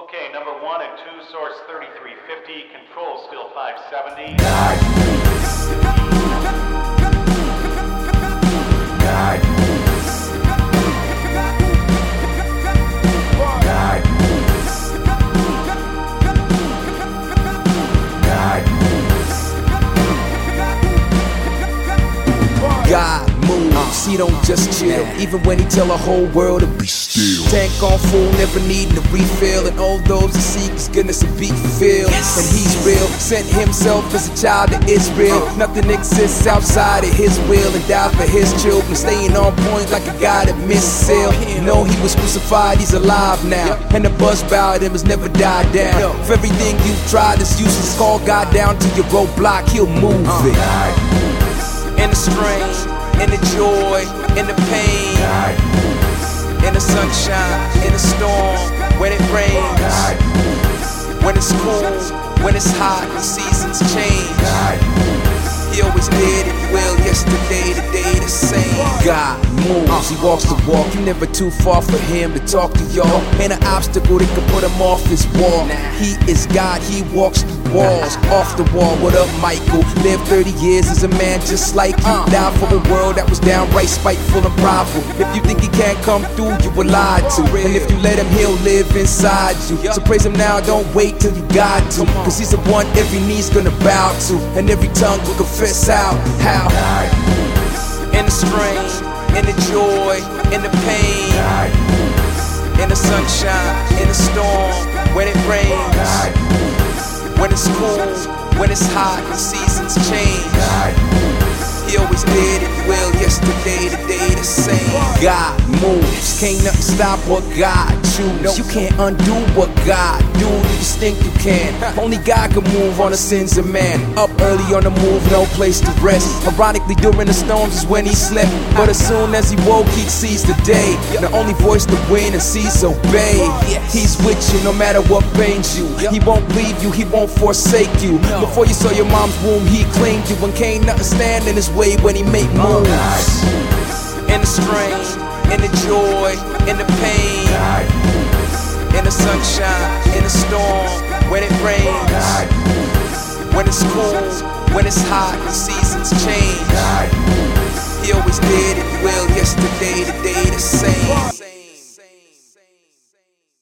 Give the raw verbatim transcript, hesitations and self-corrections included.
Okay, number one and two, source thirty-three fifty, control still five seventy. God moves, he don't just chill. Even when he tell the whole world to be still. Tank on full, never needing a refill. And all those that seek his goodness will be fulfilled. And he's real, sent himself as a child to Israel. Nothing exists outside of his will. And died for his children, staying on point like a guy that missed sail. No, he was crucified, he's alive now. And the buzz about him has never died down. For everything you've tried is useless. Call God down to your roadblock, he'll move it. In the strain, in the joy, in the pain, in the sunshine, in the storm, when it rains, when it's cool, when it's hot, the seasons change. He always did and will, yesterday, today the same. God moves, he walks the walk, you never too far for him to talk to y'all. Ain't an obstacle that can put him off his wall. He is God, he walks through walls, off the wall. What up, Michael? Lived thirty years as a man just like you. Died for a world that was downright spiteful and prideful. If you think he can't come through, you were lied to. And if you let him, he'll live inside you. So praise him now, don't wait till you got to. Cause he's the one every knee's gonna bow to, and every tongue will confess out how. In the strain, in the joy, in the pain, in the sunshine, in the storm, when it rains, when it's cool, when it's hot, the seasons change. He always did and will, yesterday, today the same. God moves, can't nothing stop what God chooses. You can't undo what God do, you just think you can. Only God can move on the sins of man. Up early on the move, no place to rest. Ironically, during the storms is when he slept. But as soon as he woke, he sees the day. The only voice to win and cease obey. He's with you no matter what pains you. He won't leave you, he won't forsake you. Before you saw your mom's womb, he claimed you. And can't nothing stand in his way when he make moves. In the strain, in the joy, in the pain, in the sunshine, in the storm, when it rains, when it's cool, when it's hot, the seasons change. He always did and will, yesterday, today the same.